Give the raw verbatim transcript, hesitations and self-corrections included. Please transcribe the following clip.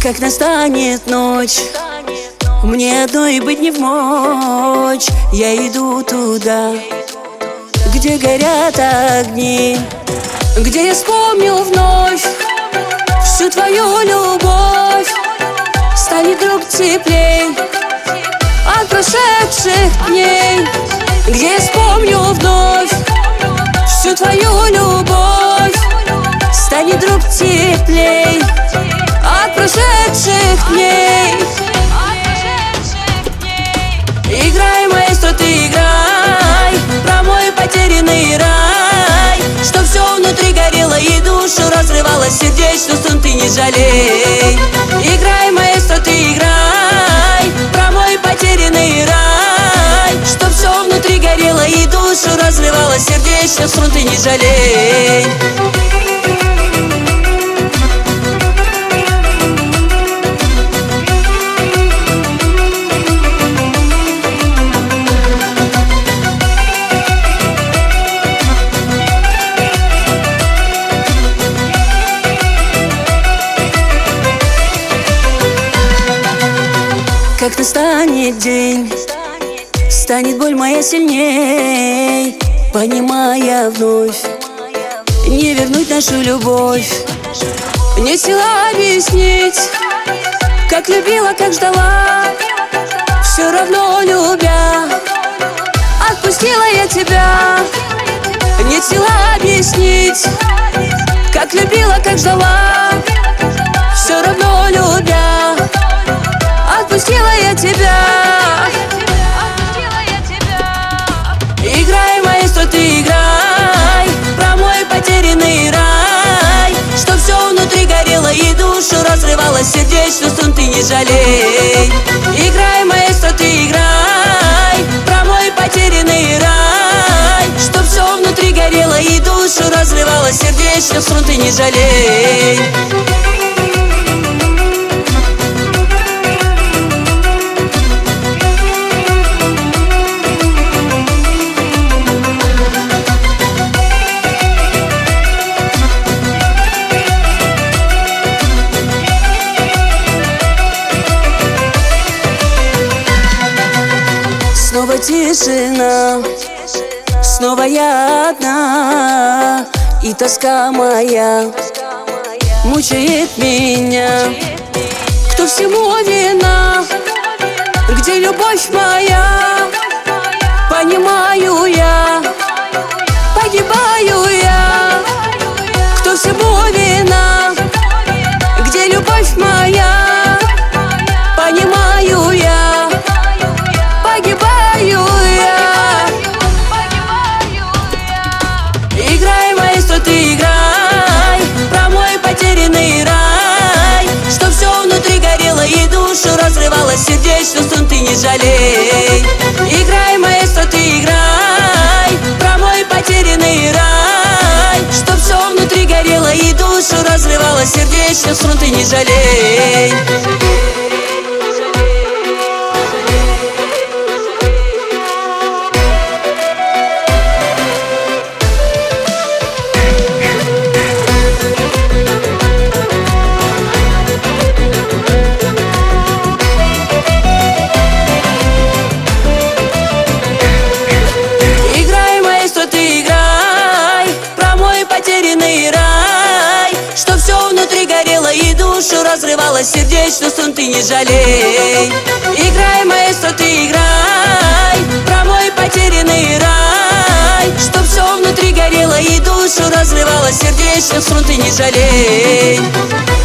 Как настанет ночь, мне одной быть не вмочь. Я иду туда, где горят огни, где я вспомню вновь всю твою любовь. Станет вдруг теплей от прошедших дней, где я вспомню вновь всю твою любовь. Станет вдруг теплей от прошедших дней. Играй, маэстро, ты играй про мой потерянный рай, что все внутри горело и душу разрывало, сердечную струн ты не жалей. Играй, маэстро, ты играй про мой потерянный рай, что все внутри горело и душу разрывало, сердечную струн ты не жалей. Как настанет день, станет боль моя сильней, понимая вновь, не вернуть нашу любовь. Нет сил объяснить, как любила, как ждала, все равно любя, отпустила я тебя. Нет сил объяснить, как любила, как ждала, все равно любя, отпустила я тебя. Играй, маэстро, ты играй про мой потерянный рай, что все внутри горело и душу разрывало, сердечную струн ты не жалей. Играй, маэстро, ты играй про мой потерянный рай, что все внутри горело и душу разрывало, сердечную струн ты не жалей. Снова тишина, снова я одна, и тоска моя мучает меня. Кто всему вина, где любовь моя? Понимаю я, погибаю я. Кто всему вина, где любовь моя? Понимаю я, погибаю я. Играй, маэстро, ты играй про мой потерянный рай, что все внутри горело и душу разрывало, сердечную струн ты не жалей. Играй, маэстро, ты играй про мой потерянный рай, что все внутри горело и душу разрывало, сердечную струн ты не жалей. Рай, что все внутри горело и душу разрывало, сердечную струн ты не жалей. Играй, маэстро, ты играй про мой потерянный рай, что все внутри горело и душу разрывало, сердечную струн ты не жалей.